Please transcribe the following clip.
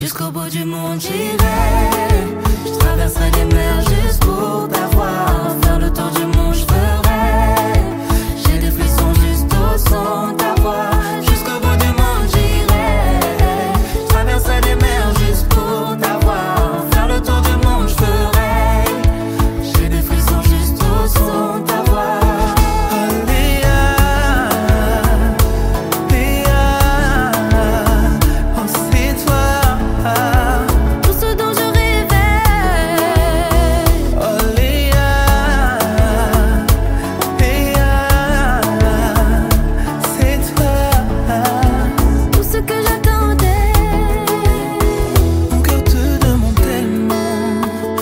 Jusqu'au bout du monde j'irai. Je traverserai les mers juste pour t'avoir. Faire le tour du monde je ferai. J'ai des frissons juste au son